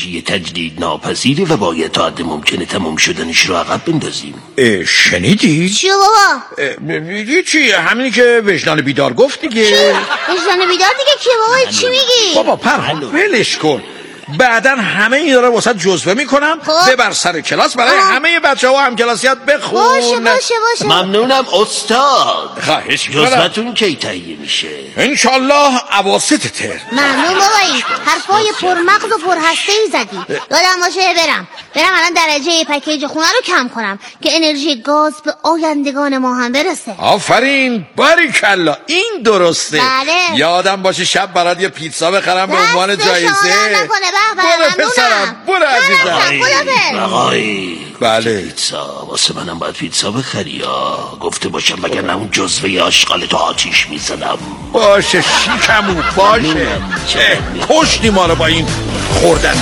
انرژی تجدید ناپذیره و باید تا حد ممکنه تمام شدنش رو عقب بندازیم. شنیدی؟ چیو بابا؟ چی؟ همینی که وجدان بیدار گفت دیگه. وجدان بیدار دیگه کی بابا؟ چی میگی؟ بابا پرهام ولش کن، بعدن همه اینا رو واسه جزوه میکنم. ببر سر کلاس برای همه بچه‌ها هم کلاسیات بخون. باشه. ممنونم استاد. خواهش می‌کنم. جزوه‌تون کی تهیه میشه؟ انشالله اواسط ترم. ممنون بابایی، حرفای پرمغز و پرهسته‌ای زدی. یادم باشه برم الان درجه پکیج خونه رو کم کنم که انرژی گاز به آیندگان ما هم برسه. آفرین، باریکلا، این درسته. بله. یادم باشه شب برات یه پیتزا بخرم به عنوان جایزه. برو پسرم، برو عزیزم. آقای بله. پیتزا واسه منم باید پیتزا بخری یا گفته باشم وگرنه اون جزوه آشغال تو آتیش میزنم. باشه شیکمو باشه. کشتی ما رو با این خوردن.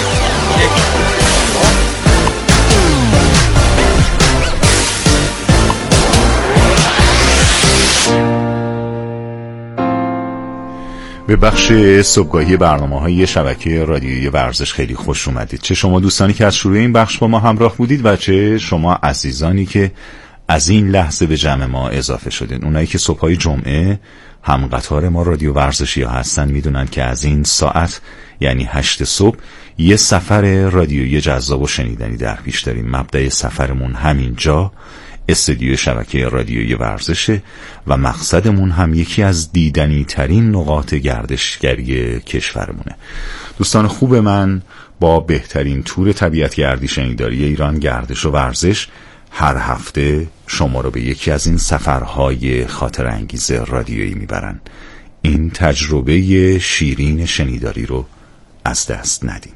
به بخش صبحگاهی برنامه‌های شبکه رادیویی ورزش خیلی خوش اومدید. چه شما دوستانی که از شروع این بخش با ما همراه بودید و چه شما عزیزانی که از این لحظه به جمع ما اضافه شدین. اونایی که صبح‌های جمعه هم قطار ما رادیو ورزشی ها هستن میدونن که از این ساعت یعنی 8 صبح یه سفر رادیویی جذاب و شنیدنی در پیش داریم. مبدأ سفرمون همینجا استودیو شبکه رادیویی ورزشه و مقصدمون هم یکی از دیدنی ترین نقاط گردشگری کشورمونه. دوستان خوب من، با بهترین تور طبیعت گردی شنیداری ایران گردش و ورزش هر هفته شما رو به یکی از این سفرهای خاطر انگیز رادیویی میبرن. این تجربه شیرین شنیداری رو از دست ندیم.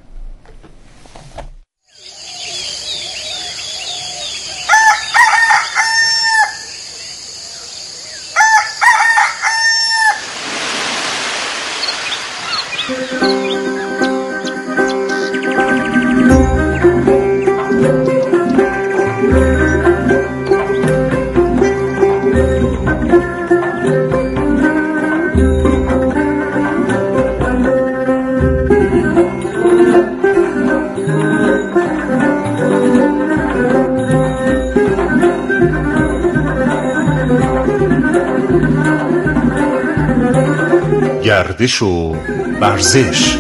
گردش و ورزش.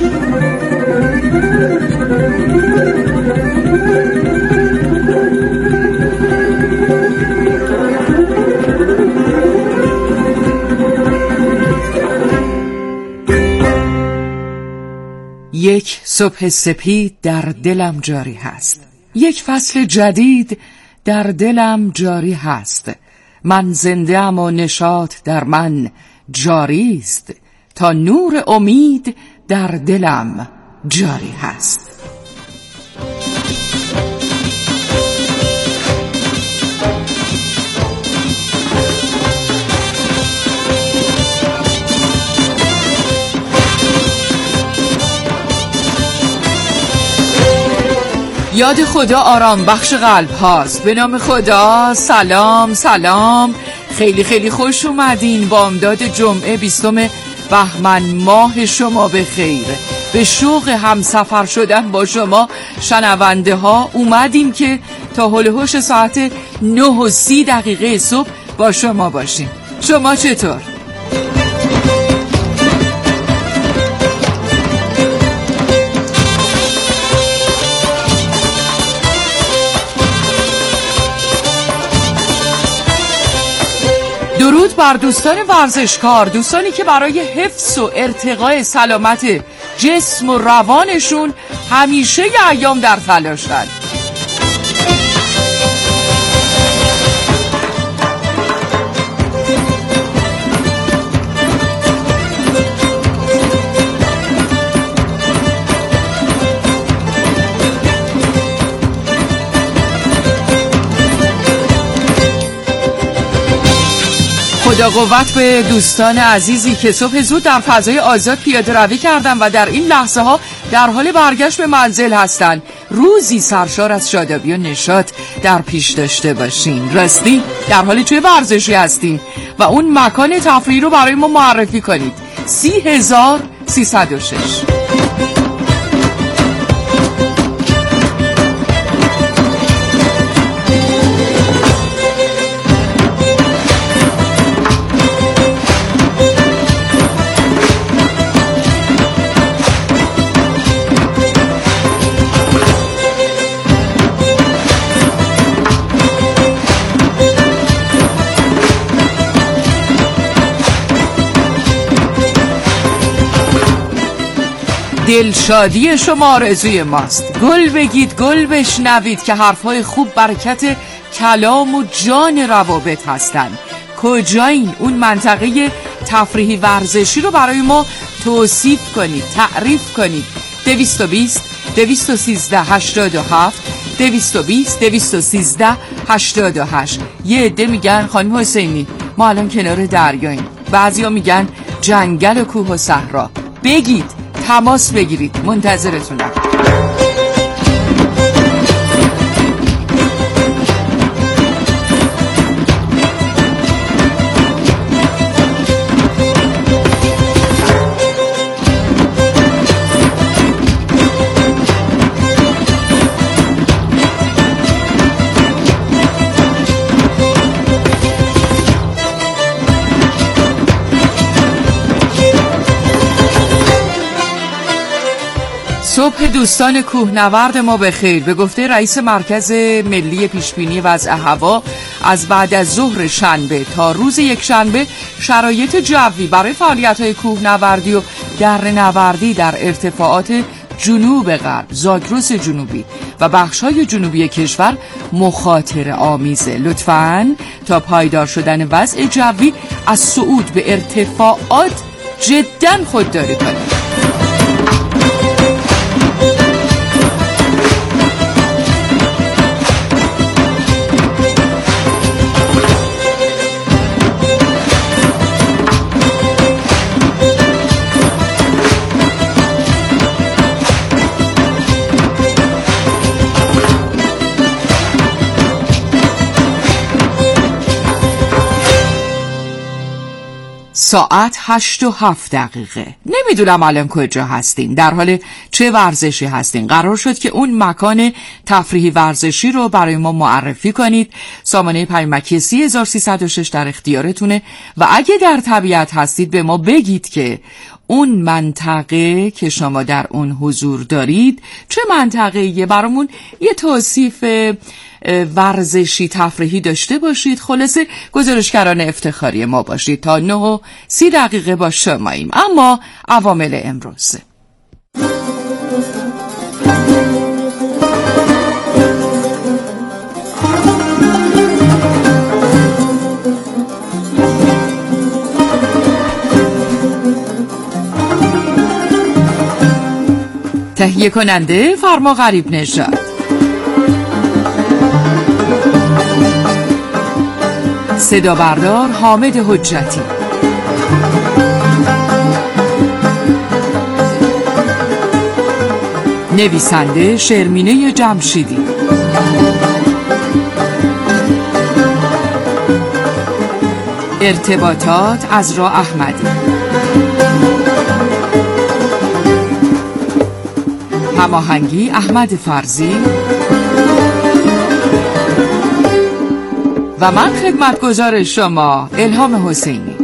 یک صبح سپید در دلم جاری هست، یک فصل جدید در دلم جاری هست. من زنده ام و نشاط در من جاری است، تا نور امید در دلم جاری هست. یاد خدا آرام بخش قلب هاست. به نام خدا. سلام سلام، خیلی خیلی خوش اومدین. بامداد جمعه 20 بهمن ماه شما به خیر. به شوق همسفر شدن با شما شنونده ها اومدیم که تا هول هوش ساعت 9:30 صبح با شما باشیم. شما چطور؟ درود بر دوستان ورزشکار، دوستانی که برای حفظ و ارتقاء سلامت جسم و روانشون همیشه ی ایام در تلاشن. خدا قوت به دوستان عزیزی که صبح زود در فضای آزاد پیاده روی کردن و در این لحظه ها در حال برگشت به منزل هستن. روزی سرشار از شادابی و نشاط در پیش داشته باشین. راستی در حال چه ورزشی هستین و اون مکان تفریحی رو برای ما معرفی کنید. 30,306. دلشادی شما آرزوی ماست. گل بگید، گل بشنوید که حرفهای خوب برکت کلام و جان روابط هستند. کجایین؟ اون منطقه تفریحی ورزشی رو برای ما توصیف کنید، تعریف کنید. 220 213 87 220 213 88. یه عده میگن خانم حسینی ما الان کنار دریاییم، بعضیا میگن جنگل و کوه و صحرا. بگید، تماس بگیرید، منتظرتونم. صبح دوستان کوهنورد ما بخیر. به گفته رئیس مرکز ملی پیشبینی وضع هوا، از بعد از ظهر شنبه تا روز یکشنبه شرایط جوی برای فعالیت‌های کوهنوردی و دره‌نوردی در ارتفاعات جنوب غرب، زاگرس جنوبی و بخش‌های جنوبی کشور مخاطره آمیزه. لطفاً تا پایدار شدن وضع جوی از صعود به ارتفاعات جداً خودداری کنید. ساعت 8:07. نمیدونم الان کجا هستین، در حال چه ورزشی هستین. قرار شد که اون مکان تفریحی ورزشی رو برای ما معرفی کنید. سامانه پیامکی 30306 در اختیارتونه و اگه در طبیعت هستید به ما بگید که اون منطقه که شما در اون حضور دارید چه منطقه‌ایه. برامون یه توصیف ورزشی تفریحی داشته باشید. خلاصه گزارشگران افتخاری ما باشید. تا 9:30 با شماییم. اما عوامل امروز: تهیه کننده فرما غریب نژاد، صدا بردار حامد حجتی، نویسنده شرمینه جمشیدی، ارتباطات عذرا احمدی، هماهنگی احمد فرزی و من خدمتگزار شما الهام حسینی.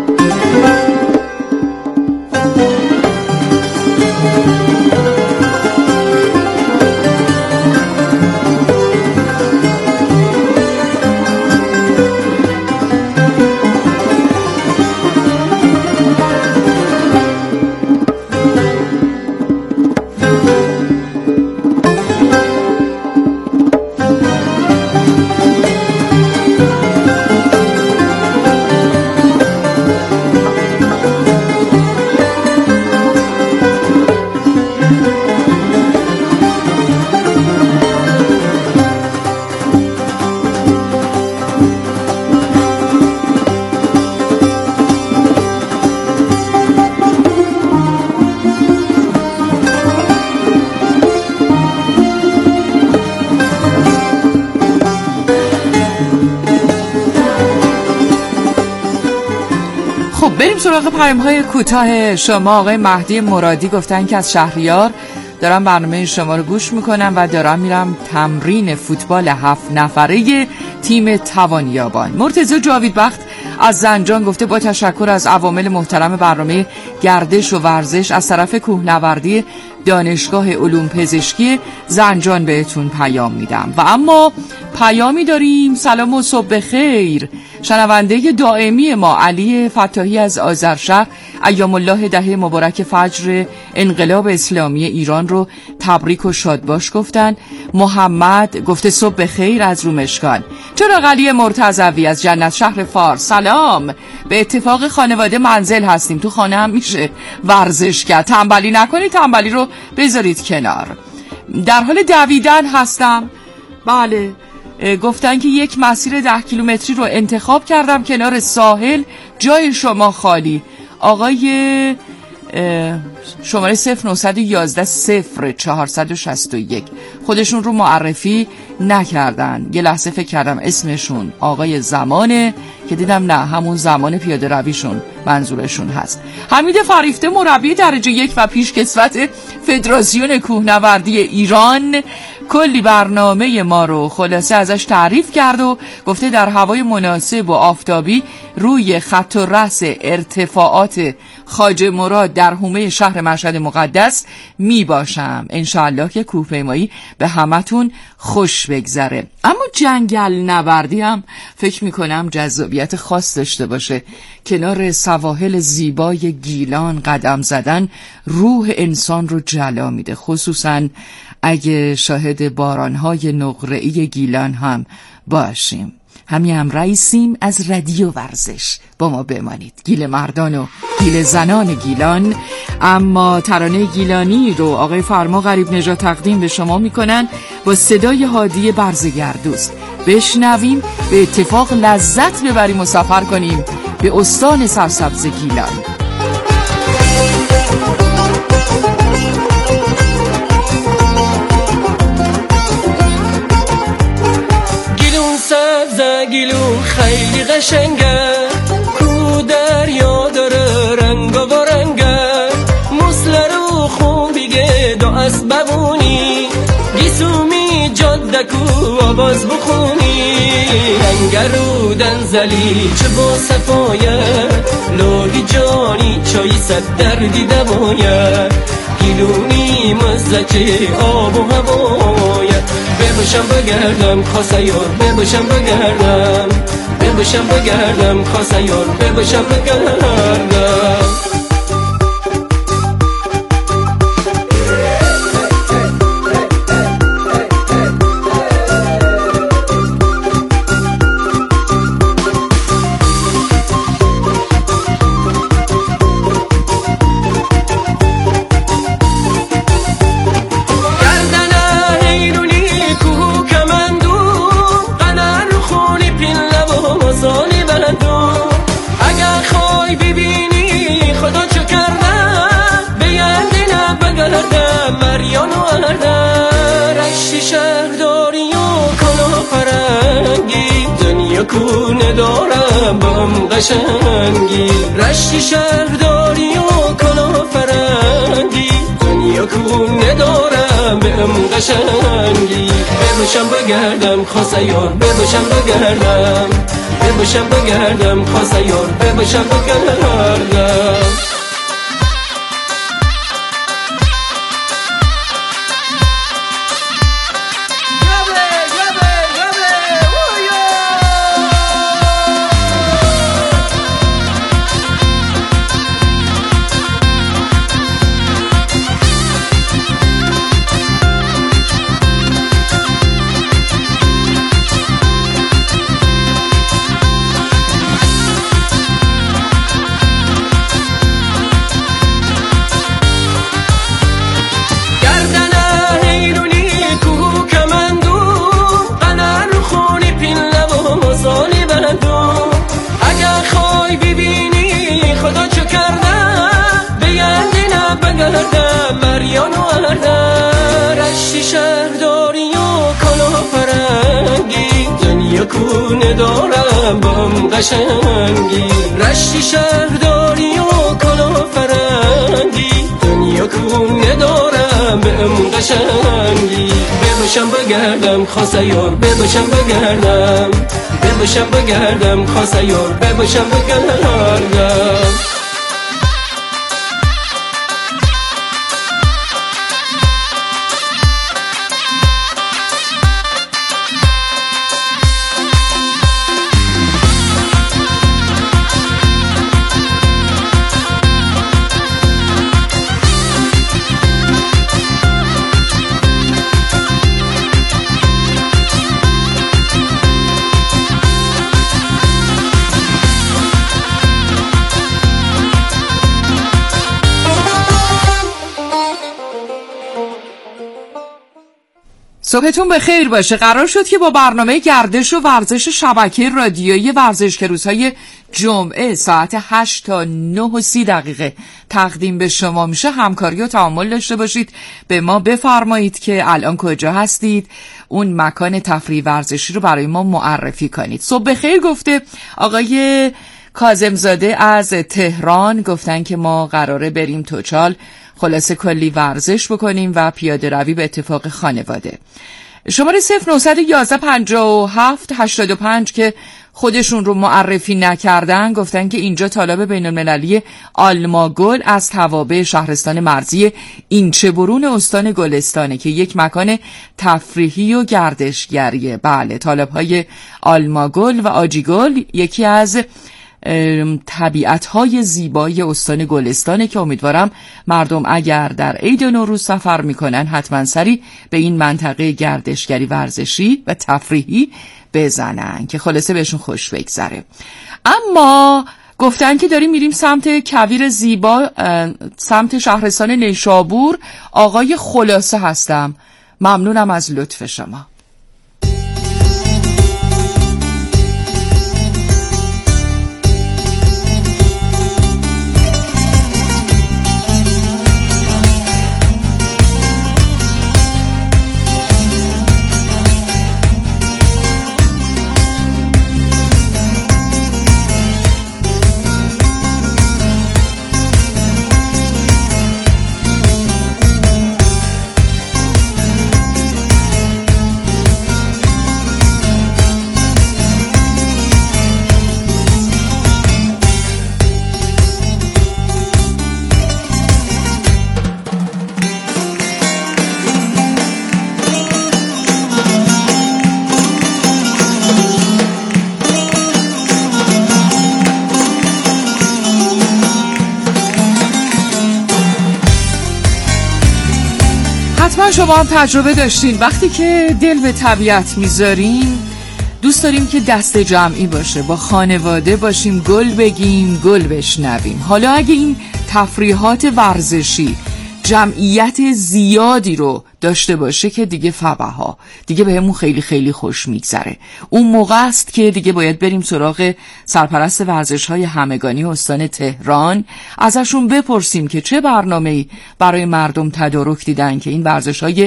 بریم سراغ پیام‌های کوتاه شما. آقای مهدی مرادی گفتن که از شهریار دارم برنامه شما رو گوش میکنم و دارم میرم تمرین فوتبال 7 نفره تیم توانیابان. مرتضی جاویدبخت از زنجان گفته با تشکر از عوامل محترم برنامه گردش و ورزش از طرف کوهنوردی دانشگاه علوم پزشکی زنجان بهتون پیام میدم. و اما پیامی داریم. سلام و صبح بخیر. شنونده دائمی ما علی فتاحی از آذرشهر ایام الله دهه مبارک فجر انقلاب اسلامی ایران رو تبریک و شادباش گفتن. محمد گفته صبح بخیر از رومشکان. چراغ علی مرتضوی از جنت شهر فارس سلام. به اتفاق خانواده منزل هستیم، تو خانه هم میشه ورزش کرد. تنبلی نکنید، تنبلی رو بذارید کنار. در حال دویدن هستم. بله، گفتن که یک مسیر 10 کیلومتری رو انتخاب کردم کنار ساحل، جای شما خالی. آقای شماره 0911-0461 خودشون رو معرفی نکردن. یه لحظه فکر کردم اسمشون آقای زمانه که دیدم نه، همون زمان پیاده رویشون منظورشون هست. حمید فریفته مربی درجه 1 و پیشکسوت فدراسیون کوهنوردی ایران کلی برنامه ما رو خلاصه ازش تعریف کرد و گفته در هوای مناسب و آفتابی روی خط و رأس ارتفاعات خواجه مراد در حومه شهر مشهد مقدس می باشم. انشاءالله که کوهپیمایی به همتون خوش بگذره. اما جنگل نوردی هم فکر می کنم جذابیت خاص داشته باشه. کنار سواحل زیبای گیلان قدم زدن روح انسان رو جلا میده، خصوصا اگه شاهد بارانهای نقره‌ای گیلان هم باشیم. همین هم رئیسیم از رادیو ورزش، با ما بمانید. گیل مردان و گیل زنان گیلان. اما ترانه گیلانی رو آقای فرما غریب نژاد تقدیم به شما میکنن با صدای هادی برزگردوست. بشنویم، به اتفاق لذت ببریم و سفر کنیم به استان سرسبز گیلان. گیلون خیلی قشنگه، کو دریا داره رنگ و رنگه، مسله رو خون بیگه دو اسببونی، گیسومی جاده کو آواز بخونی، رنگ رو دنزلی چه با صفایه، لوگی جانی چای صد دردی دوایه، گیلونی مزه چه آب و هوایه، بباشم بگردم خواست یار بباشم بگردم، بباشم بگردم خواست یار بباشم بگردم. کونه دارم بام قشنگی، رشتی شهرداری و کلا فرنگی، دنیا کونه دارم بام قشنگی، بباشم بگردم خواست یار بباشم بگردم، بباشم بگردم خواست یار بباشم بگردم. کونه دارم بام قشنگی، رشتی شهرداری و کلا فرنگی، دنیا کونه دارم بام قشنگی، بباشم بگردم خواست یار بباشم بگردم، بباشم بگردم خواست یار بباشم بگردم. صبحتون بخیر باشه. قرار شد که با برنامه گردش و ورزش شبکه رادیویی ورزش که روزهای جمعه ساعت 8 تا 9:30 تقدیم به شما میشه همکاری و تعامل داشته باشید. به ما بفرمایید که الان کجا هستید، اون مکان تفریح ورزشی رو برای ما معرفی کنید. صبح بخیر گفته آقای کاظمزاده از تهران، گفتن که ما قراره بریم توچال، خلاصه کلی ورزش بکنیم و پیاده روی به اتفاق خانواده. شماره 09115785 که خودشون رو معرفی نکردن گفتن که اینجا طالب بین المللی آلماگل از توابع شهرستان مرزی اینچه‌برون استان گلستانه که یک مکان تفریحی و گردشگریه. بله، طالب‌های آلماگل و آجیگل یکی از طبیعت‌های زیبای استان گلستانه که امیدوارم مردم اگر در عید نوروز سفر میکنن حتما سری به این منطقه گردشگری ورزشی و تفریحی بزنن که خلاصه بهشون خوش بگذره. اما گفتن که داریم میریم سمت کویر زیبا، سمت شهرستان نیشابور. آقای خلاصه هستم، ممنونم از لطف شما. حتما شما هم تجربه داشتین وقتی که دل به طبیعت میذاریم دوست داریم که دست جمعی باشه، با خانواده باشیم، گل بگیم، گل بشنویم. حالا اگه این تفریحات ورزشی جمعیت زیادی رو داشته باشه که دیگه فبها، دیگه بهمون خیلی خیلی خوش میگذره. اون موقع است که دیگه باید بریم سراغ سرپرست ورزش‌های همگانی استان تهران، ازشون بپرسیم که چه برنامه‌ای برای مردم تدارک دیدن که این ورزش‌های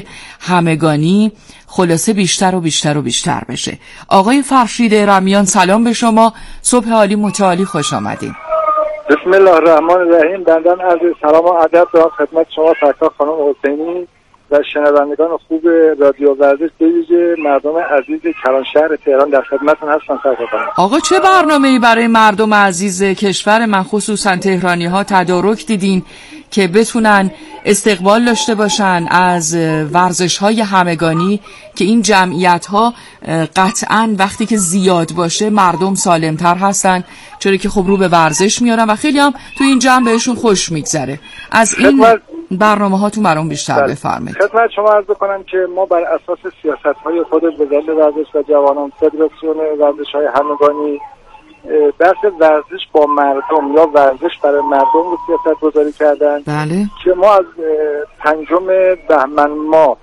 همگانی خلاصه بیشتر و بیشتر و بیشتر بشه. آقای فرشید رمیان سلام به شما، صبح عالی متعالی، خوش آمدین. بسم الله الرحمن الرحیم. بندن عرض سلام و ادب دارم خدمت شما سرکار خانم حسینی و شنوندگان خوب رادیو ورزش، به ویژه مردم عزیز کلانشهر تهران در خدمتتون هستم سرکار خانم. آقا چه برنامه‌ای برای مردم عزیز کشور من خصوصا تهرانی‌ها تدارک دیدین که بتونن استقبال داشته باشن از ورزش‌های همگانی که این جمعیت‌ها قطعاً وقتی که زیاد باشه مردم سالم‌تر هستن، چرا که خب رو به ورزش میارن و خیلی هم تو این جمع بهشون خوش میگذره. از این برنامه‌هاتون برام بیشتر بفرمایید. خدمت شما عرض بکنم که ما بر اساس سیاست‌های خود وزارت ورزش و جوانان فدراسیون ورزش‌های همگانی بحث ورزش با مردم یا ورزش برای مردم رو سیاست گذاری کردن. بله. که ما از 5 بهمن ماه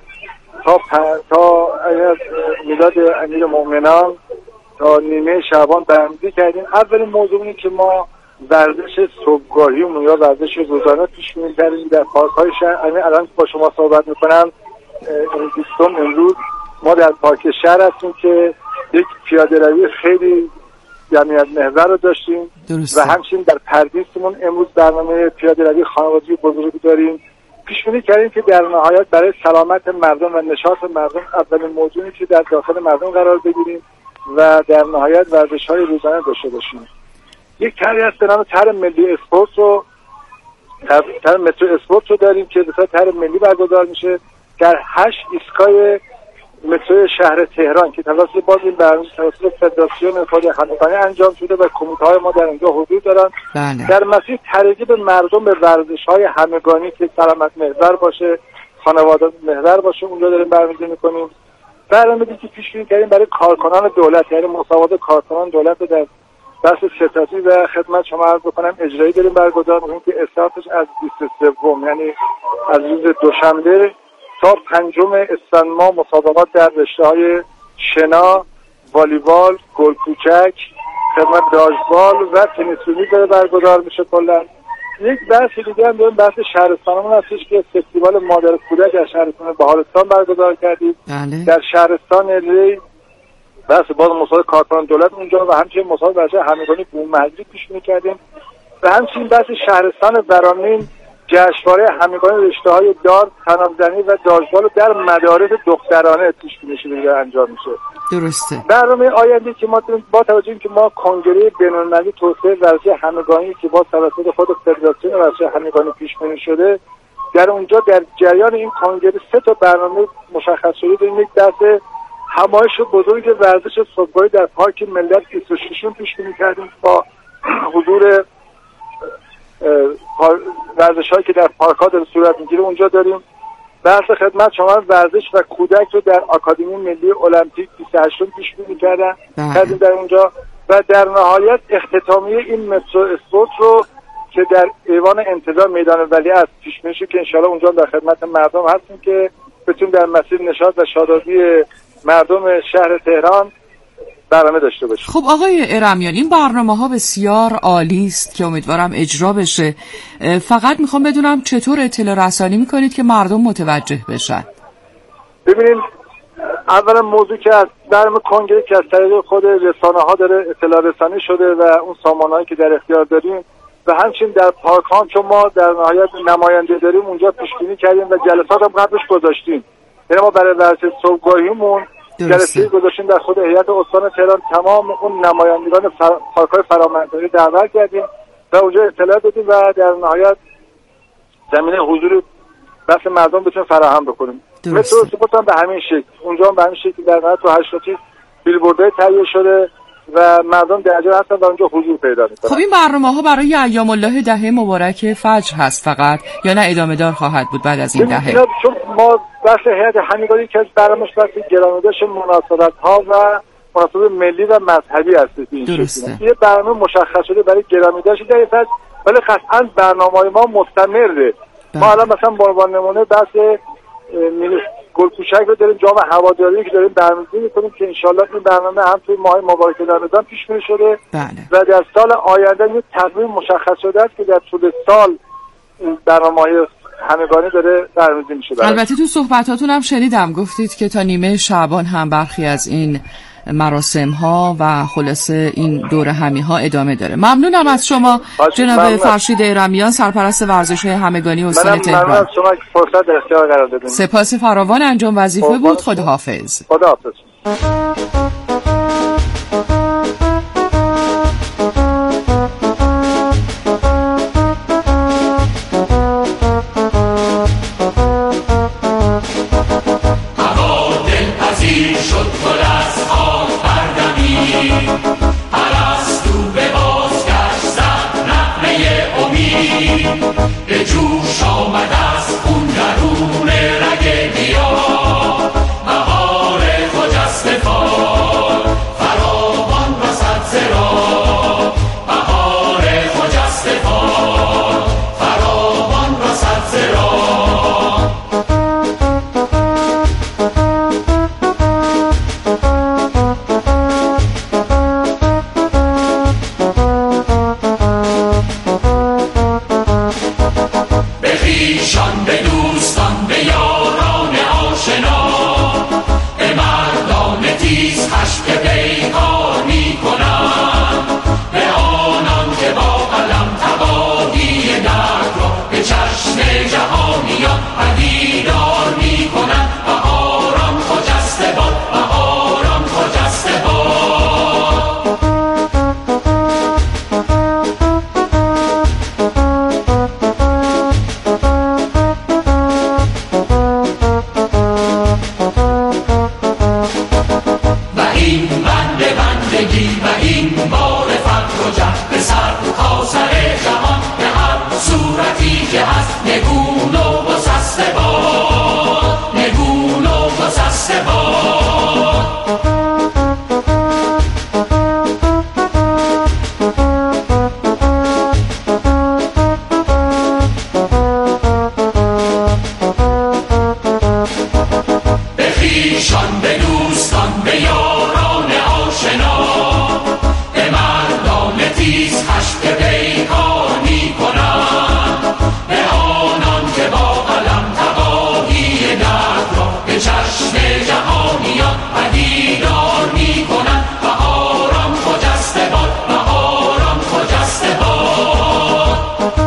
تا از میلاد امیرالمومنین تا نیمه شعبان برنامه‌ریزی کردیم. اولین موضوع اینه که ما ورزش صبحگاهیمون یا ورزش روزانه پیش می‌بریم در پارک‌های شهر. الان با شما صحبت می‌کنم امروز ما در پارک شهر هستیم که یک پیاده‌روی خیلی جمعیت محور رو داشتیم. درسته. و همچنین در پردیسمون امروز برنامه پیاده‌روی خانوادگی بزرگی داریم. پیش‌بینی کردیم که در نهایت برای سلامت مردم و نشاط مردم اولین موضوعی که در داخل مردم قرار بگیریم و در نهایت ورزش‌های روزانه داشته باشیم. یک طرحی هست به نام طرح ملی اسپورت رو طرح مترو اسپورت رو داریم که به صورت طرح ملی برگزار میشه در 8 ایستگاه مترو شهر تهران که توسط باز این برنامه توسط فدراسیون خود همگانی انجام شده و کمیته‌های ما در اینجا حضور دارن. بله. در مسیر ترغیب مردم به ورزش‌های همگانی که سلامت محور باشه، خانواده محور باشه، اونجا داریم برنامه‌ریزی می‌کنیم. برنامه‌ریزی که پیش بینی کردیم برای کارکنان دولت، یعنی مسابقات کارکنان دولت رو در بحث ستاتی و خدمت شما عرض بکنم اجرایی داریم برگزار می‌کنیم که استارتش از 23 یعنی از روز دوشنبه تا 5 اسفند ماه مسابقات در رشته‌های شنا، والیبال، گل کوچک، خدمت داشبال و تنیس رومی داره برگزار میشه. کلا یک بحث دیگه هم داریم، بحث شهرستانمون هستش که فستیوال مادر کودک در شهرستان بهارستان برگزار کردیم. بله. در شهرستان ری بحث باز مسابقه کارکنان دولت اونجا و همچنین مسابقه بچه همگانی بومهدی پیش می‌کردیم و همچنین بحث شهرستان برامین جشنواره همگانی رشته‌های دار، تناب‌زنی و داشبال در مدارس دخترانه پیش میشه انجام میشه. درسته. برنامه آینده که ما با توجه اینکه ما کنگره بین‌المللی توسعه ورزش همگانی که با توسط خود فدراسیون ورزش همگانی پیش بینی شده، در اونجا در جریان این کنگره 3 تا برنامه مشخص شده داریم. یک دسته همایش بزرگ ورزش صبحگاهی در پارک ملت 26 پیش بینی کردیم با حضور ورزش‌هایی که در پارک‌ها داره صورت می‌گیره. اونجا داریم بحث خدمت شما ورزش و کودک رو در آکادمی ملی المپیک 28 پیش بینی کردیم در اونجا و در نهایت اختتامیه این مترو اسپورت رو که در ایوان انتظار میدان ولیعصر پیش بینی شده که انشالله اونجا در خدمت مردم هستیم که بتونیم در مسیر نشاط و شادابی مردم شهر تهران برنامه داشته باشیم. خب آقای ارمیان، این برنامه‌ها بسیار عالی است که امیدوارم اجرا بشه. فقط میخوام بدونم چطور اطلاع رسانی میکنید که مردم متوجه بشن؟ ببینید، اولا موضوع که از برنامه کنگره که از طریق خود رسانه‌ها داره اطلاع رسانی شده و اون سامانهایی که در اختیار داریم و همچنین در پارک ها چون ما در نهایت نماینده داریم اونجا پیش بینی کردیم و جلسات هم قبلش گذاشتیم. یعنی ما برای ورزش صبحگاهیمون جلسه گذاشتیم در خود هیئت استان تهران، تمام اون نمایندگان پارک‌های فرامنطقه‌ای دعوت کردیم و اونجا اطلاع دادیم و در نهایت زمینه حضور بس مردم بتونیم فراهم بکنیم. مثل اسپورت هم به همین شکل، اونجا هم به همین شکل در نهایت تو 8 بیلبوردهای تهیه شده و مردم درجه هستن و اونجا حضور پیدا میکنن. خب این برنامه‌ها برای ایام الله دهه مبارک فجر هست فقط یا نه ادامه دار خواهد بود بعد از این دهه؟ چون ما بحث هیئت همگانی که از برنامه‌اش بحث گرامیداش مناسبت‌ها و مناسبات ملی و مذهبی هست. درسته. یه برنامه مشخص شده برای گرامیداش در فصل، ولی قطعاً برنامه‌های ما مستمره. ما الان مثلا به عنوان نمونه بحث گل کوچک رو داریم، جام هواداری که داریم برنامه‌ریزی می‌کنیم که انشالله این برنامه هم توی ماه مبارک رمضان پیش بینی شده. بله. و در سال آینده یه تقویم مشخص شده است که در طول سال این برنامه‌های همگانی داره برنامه‌ریزی میشه. البته تو صحبتاتون هم شنیدم گفتید که تا نیمه شعبان هم برخی از این مراسم ها و خلاصه این دوره همی ها ادامه داره. ممنونم از شما جناب فرشید ارمیان، سرپرست ورزش‌های همگانی استان تهران. ممنونم از شما که فرصت در اختیار قرار دادید. سپاس فراوان، انجام وظیفه بود. خداحافظ. خداحافظ. به جوش آمد از خون درون رگ گیا، بهار خجسته فال فراوان رسد زرا، بهار خجسته فال فراوان رسد زرا. ایشان به دوستان به یاران آشنا به مردان تیز خشم پیکانی کنند به آنان که با قلم تباهی دهر را به چشم جهانیان پدیدار می کنند بهاران خجسته باد بهاران خجسته باد.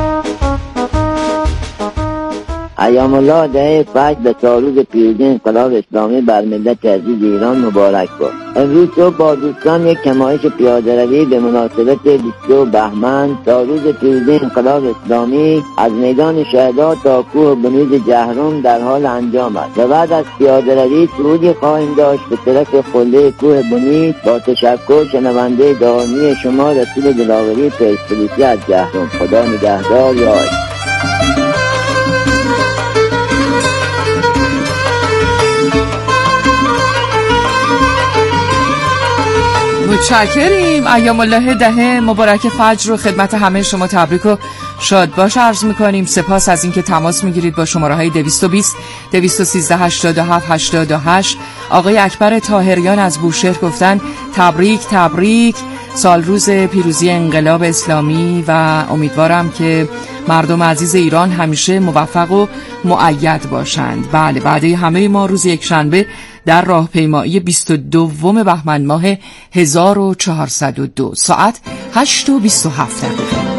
ایام الله دهه فجر به تاروز پیروزی انقلاب اسلامی بر ملت عزیز ایران مبارک باد. امروز صبح با دوستان یک کمایش پیاده‌روی به مناسبت 22 بهمن تاروز پیروزی انقلاب اسلامی از میدان شهدا تا کوه بنیز جهرم در حال انجام است و بعد از پیاده‌روی صعودی خواهیم داشت به طرف قله کوه بنیز. با تشکر شنونده دائمی شما رسول دلاوری پرسپولیسی از جهرم. خدا نگهدار. یاد متشکریم. ایام الله دهه مبارک فجر رو خدمت همه شما تبریک و شاد باش عرض میکنیم. سپاس از اینکه تماس میگیرید با شماره های 220 213 87 88. آقای اکبر طاهریان از بوشهر گفتن تبریک تبریک، سال روز پیروزی انقلاب اسلامی و امیدوارم که مردم عزیز ایران همیشه موفق و مؤید باشند. بله، بعد همه ما روز یکشنبه در راهپیمایی 22 بهمن ماه 1402 ساعت 8:27 دقیقه.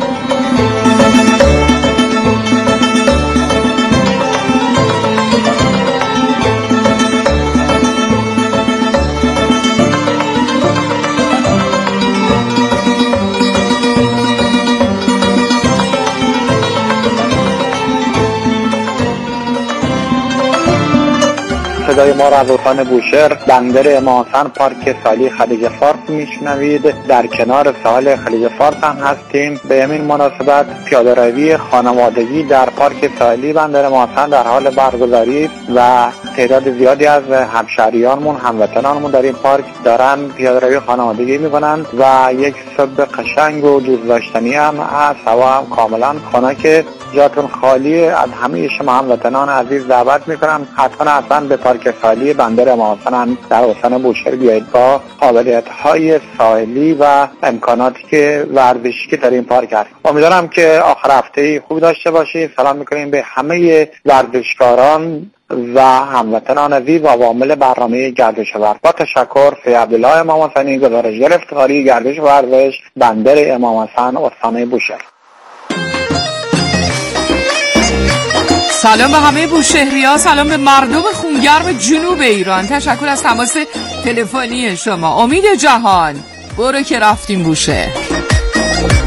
صدای ما را از استان بوشهر بندر امام حسین پارک ساحلی خلیج فارس میشنوید. در کنار ساحل خلیج فارس هم هستیم. به همین مناسبت پیاده‌روی خانوادگی در پارک ساحلی بندر امام حسین در حال برگزاری و تعداد زیادی از همشهریانمون هموطنانمون در این پارک دارن پیاده‌روی خانوادگی میکنن و یک صبح قشنگ و دوست داشتنی هم هست. هوا هم کاملا خنک، جاتون خالی. از همه شما هموطنان عزیز دعوت میکنم حتما به پارک ساحلی بندر امام حسین در استان بوشهر بیایید. با قابلیت‌های ساحلی و امکاناتی که ورزشی که در این پارک هست. امیدوارم که آخر هفته خوب داشته باشید. سلام میکنیم به همه ورزشکاران و هموطنان عزیز و عوامل برنامه گردش ورزش. با تشکر، سید عبدالله امام حسینی، گزارشگر افتخاری گردش ورزش بندر امام حسین استان بوشهر. سلام به همه بوشهری‌ها، سلام به مردم خونگرم جنوب ایران. تشکر از تماس تلفنی شما. امید جهان، برو که رفتیم بوشهر.